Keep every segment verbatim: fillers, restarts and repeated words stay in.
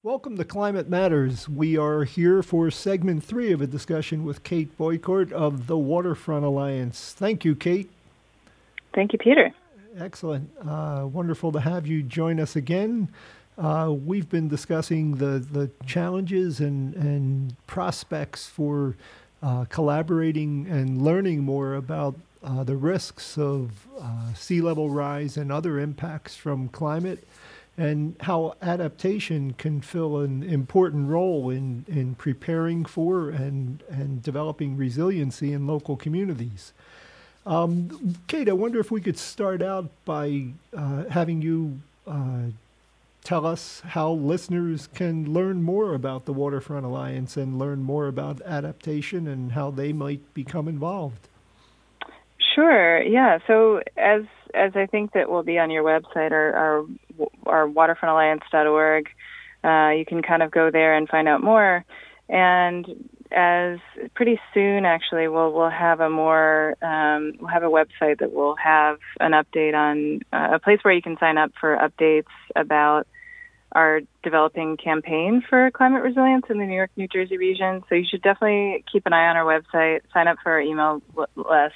Welcome to Climate Matters. We are here for segment three of a discussion with Kate Boycourt of the Waterfront Alliance. Thank you, Kate. Thank you, Peter. Excellent. Uh, wonderful to have you join us again. Uh, we've been discussing the, the challenges and, and prospects for uh, collaborating and learning more about uh, the risks of uh, sea level rise and other impacts from climate, and how adaptation can fill an important role in, in preparing for and, and developing resiliency in local communities. Um, Kate, I wonder if we could start out by uh, having you uh, tell us how listeners can learn more about the Waterfront Alliance and learn more about adaptation and how they might become involved. Sure. Yeah. So as as I think that will be on your website, our our, our waterfront alliance dot org, uh, you can kind of go there and find out more. And as pretty soon, actually, we'll we'll have a more um, we'll have a website that will have an update on uh, a place where you can sign up for updates about our developing campaign for climate resilience in the New York, New Jersey region. So you should definitely keep an eye on our website, sign up for our email list.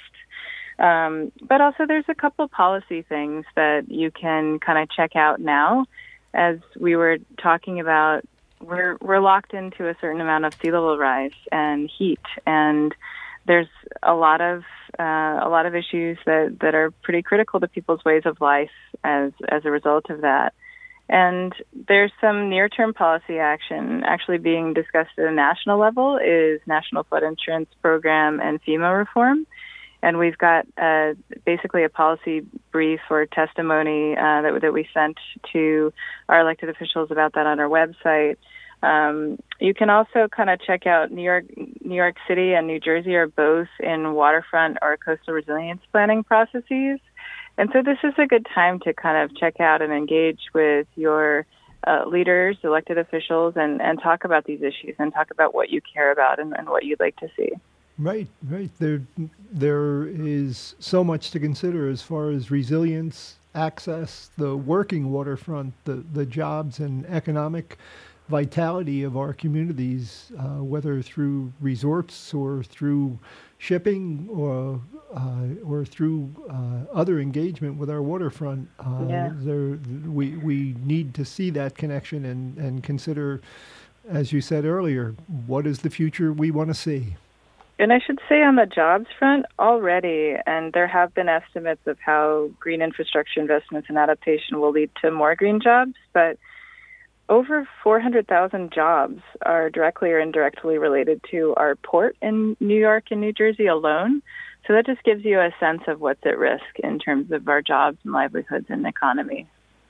Um, but also there's a couple policy things that you can kind of check out now. As we were talking about, we're we're locked into a certain amount of sea level rise and heat, and there's a lot of uh, a lot of issues that, that are pretty critical to people's ways of life as as a result of that. And there's some near-term policy action actually being discussed at a national level is National Flood Insurance Program and FEMA reform. And we've got uh, basically a policy brief or testimony uh, that, that we sent to our elected officials about that on our website. Um, you can also kind of check out New York, New York City and New Jersey are both in waterfront or coastal resilience planning processes. And so this is a good time to kind of check out and engage with your uh, leaders, elected officials, and, and talk about these issues and talk about what you care about and, and what you'd like to see. Right, right. There, there is so much to consider as far as resilience, access, the working waterfront, the, the jobs and economic vitality of our communities, uh, whether through resorts or through shipping or uh, or through uh, other engagement with our waterfront. Uh, Yeah. there, we we need to see that connection and, and consider, as you said earlier, what is the future we want to see. And I should say on the jobs front already, and there have been estimates of how green infrastructure investments and adaptation will lead to more green jobs, but over four hundred thousand jobs are directly or indirectly related to our port in New York and New Jersey alone. So that just gives you a sense of what's at risk in terms of our jobs and livelihoods and economy.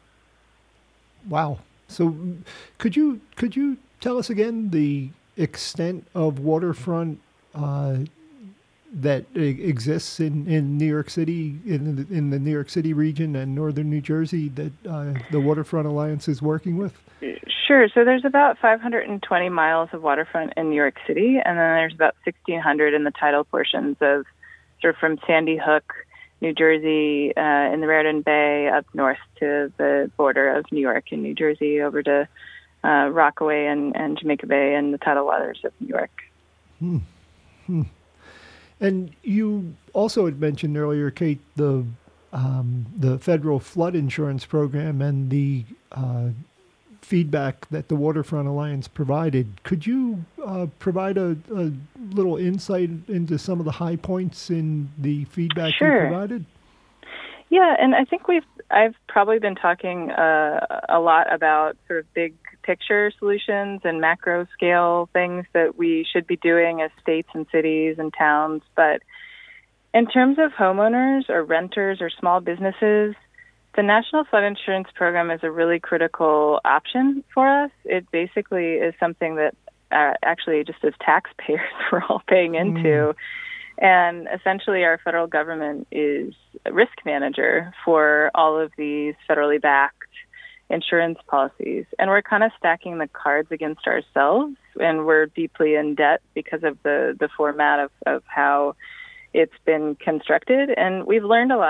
Wow. So could you could you tell us again the extent of waterfront Uh, that exists in, in New York City, in the, in the New York City region and northern New Jersey that uh, the Waterfront Alliance is working with? Sure. So there's about five hundred twenty miles of waterfront in New York City, and then there's about sixteen hundred in the tidal portions of sort of from Sandy Hook, New Jersey, uh, in the Raritan Bay up north to the border of New York and New Jersey over to uh, Rockaway and, and Jamaica Bay and the tidal waters of New York. Hmm. Hmm. And you also had mentioned earlier, Kate, the um, the federal flood insurance program and the uh, feedback that the Waterfront Alliance provided. Could you uh, provide a, a little insight into some of the high points in the feedback Sure. you provided? Yeah, and I think we've I've probably been talking uh, a lot about sort of big picture solutions and macro scale things that we should be doing as states and cities and towns. But in terms of homeowners or renters or small businesses, the National Flood Insurance Program is a really critical option for us. It basically is something that uh, actually just as taxpayers we're all paying into. Mm. And essentially our federal government is a risk manager for all of these federally backed insurance policies. And we're kind of stacking the cards against ourselves, and we're deeply in debt because of the, the format of, of how it's been constructed. And we've learned a lot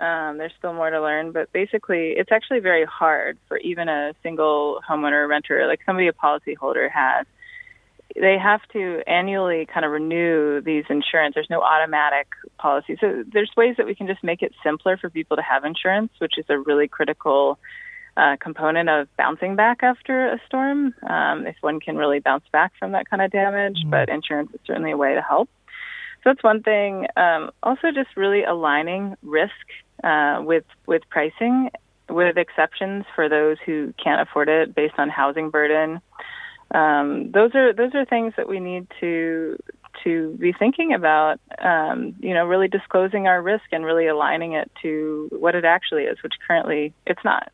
Um, there's still more to learn, but basically it's actually very hard for even a single homeowner renter, like somebody a policyholder has. They have to annually kind of renew these insurance. There's no automatic policy. So there's ways that we can just make it simpler for people to have insurance, which is a really critical uh, component of bouncing back after a storm, um, if one can really bounce back from that kind of damage. Mm. But insurance is certainly a way to help. So that's one thing. Um, also just really aligning risk uh, with, with pricing, with exceptions for those who can't afford it based on housing burden. Um, those are those are things that we need to to be thinking about. Um, you know, really disclosing our risk and really aligning it to what it actually is, which currently it's not.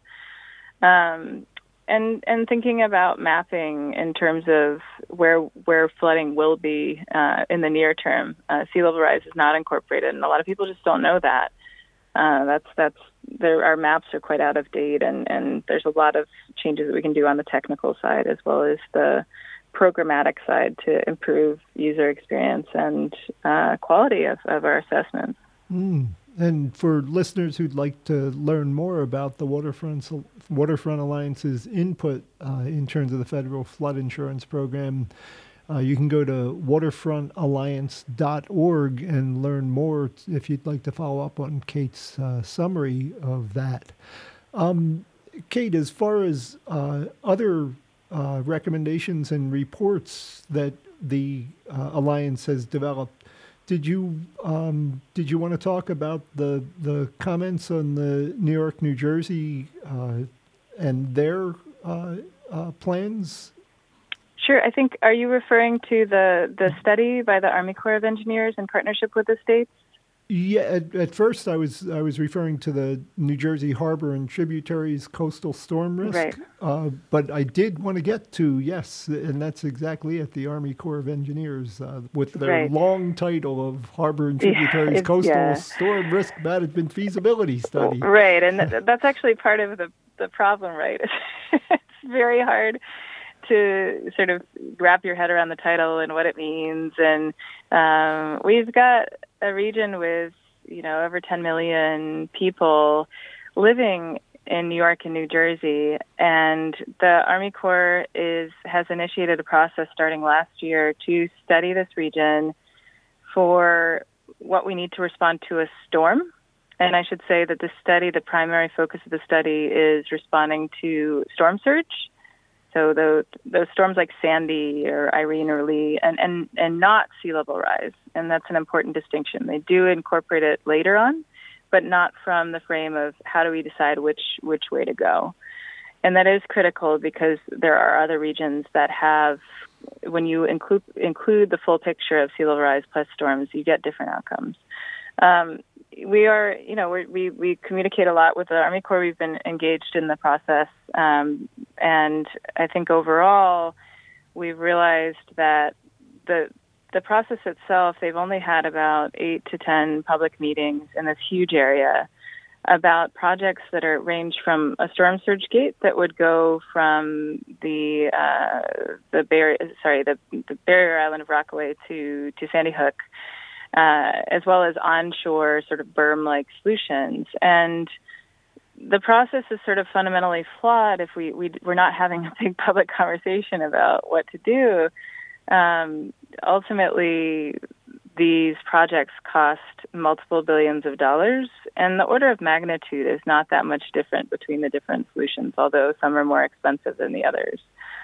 Um, and and thinking about mapping in terms of where where flooding will be uh, in the near term. Uh, sea level rise is not incorporated, and a lot of people just don't know that. Uh, that's that's there. Our maps are quite out of date, and, and there's a lot of changes that we can do on the technical side as well as the programmatic side to improve user experience and uh, quality of, of our assessments. Mm. And for listeners who'd like to learn more about the Waterfront Waterfront Alliance's input uh, in terms of the federal flood insurance program, Uh, you can go to waterfront alliance dot org and learn more if you'd like to follow up on Kate's uh, summary of that. Um, Kate, as far as uh, other uh, recommendations and reports that the uh, Alliance has developed, did you um, did you want to talk about the the comments on the New York, New Jersey, uh, and their uh, uh, plans? Sure. I think, are you referring to the, the study by the Army Corps of Engineers in partnership with the states? Yeah, at, at first I was I was referring to the New Jersey Harbor and Tributaries Coastal Storm Risk. Right. Uh, but I did want to get to, yes, and that's exactly it, the Army Corps of Engineers, uh, with their right. long title of Harbor and Tributaries yeah, Coastal yeah. Storm Risk Management Feasibility Study. Right, and th- that's actually part of the, the problem, right? It's very hard to sort of wrap your head around the title and what it means. And um, we've got a region with, you know, over ten million people living in New York and New Jersey. And the Army Corps is has initiated a process starting last year to study this region for what we need to respond to a storm. And I should say that the study, the primary focus of the study is responding to storm surge. So those, those storms like Sandy or Irene or Lee, and, and, and not sea level rise. And that's an important distinction. They do incorporate it later on, but not from the frame of how do we decide which, which way to go. And that is critical because there are other regions that have, when you include, include the full picture of sea level rise plus storms, you get different outcomes. Um, We are, you know, we're, we we communicate a lot with the Army Corps. We've been engaged in the process, um, and I think overall, we've realized that the the process itself. They've only had about eight to ten public meetings in this huge area about projects that are range from a storm surge gate that would go from the uh, the Bar- sorry the the barrier island of Rockaway to to Sandy Hook. Uh, as well as onshore sort of berm-like solutions. And the process is sort of fundamentally flawed if we, we, we're not having a big public conversation about what to do. Um, ultimately, these projects cost multiple billions of dollars, and the order of magnitude is not that much different between the different solutions, although some are more expensive than the others.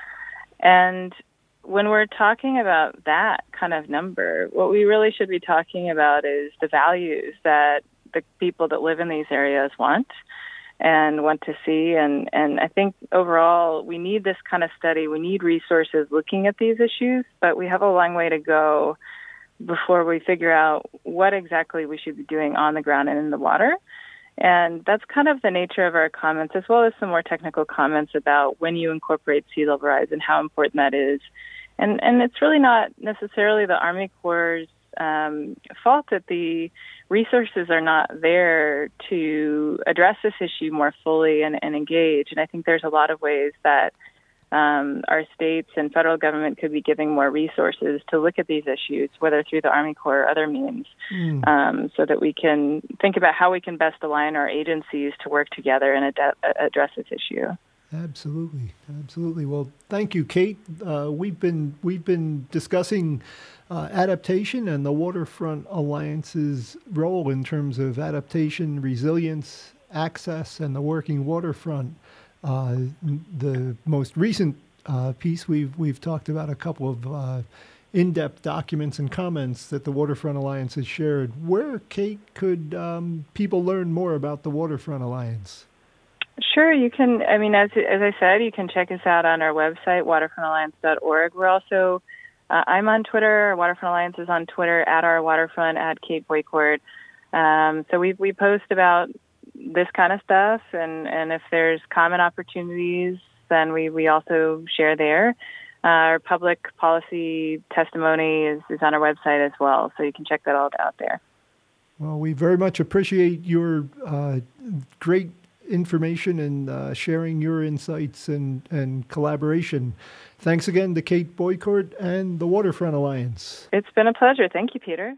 And when we're talking about that kind of number, what we really should be talking about is the values that the people that live in these areas want and want to see. And, and I think overall, we need this kind of study. We need resources looking at these issues, but we have a long way to go before we figure out what exactly we should be doing on the ground and in the water. And that's kind of the nature of our comments, as well as some more technical comments about when you incorporate sea level rise and how important that is. And and it's really not necessarily the Army Corps' um, fault that the resources are not there to address this issue more fully and, and engage. And I think there's a lot of ways that um, our states and federal government could be giving more resources to look at these issues, whether through the Army Corps or other means, mm. um, so that we can think about how we can best align our agencies to work together and ad- address this issue. Absolutely, absolutely. Well, thank you, Kate. Uh, we've been we've been discussing uh, adaptation and the Waterfront Alliance's role in terms of adaptation, resilience, access, and the working waterfront. Uh, the most recent uh, piece we've we've talked about a couple of uh, in-depth documents and comments that the Waterfront Alliance has shared. Where, Kate, could um, people learn more about the Waterfront Alliance? Sure, you can. I mean, as as I said, you can check us out on our website, waterfront alliance dot org. We're also, uh, I'm on Twitter. Waterfront Alliance is on Twitter, at our waterfront, at Kate Boycourt. Um, so we we post about this kind of stuff, and, and if there's common opportunities, then we, we also share there. Uh, our public policy testimony is, is on our website as well, so you can check that all out there. Well, we very much appreciate your uh, great information and uh, sharing your insights and, and collaboration. Thanks again to Kate Boycourt and the Waterfront Alliance. It's been a pleasure. Thank you, Peter.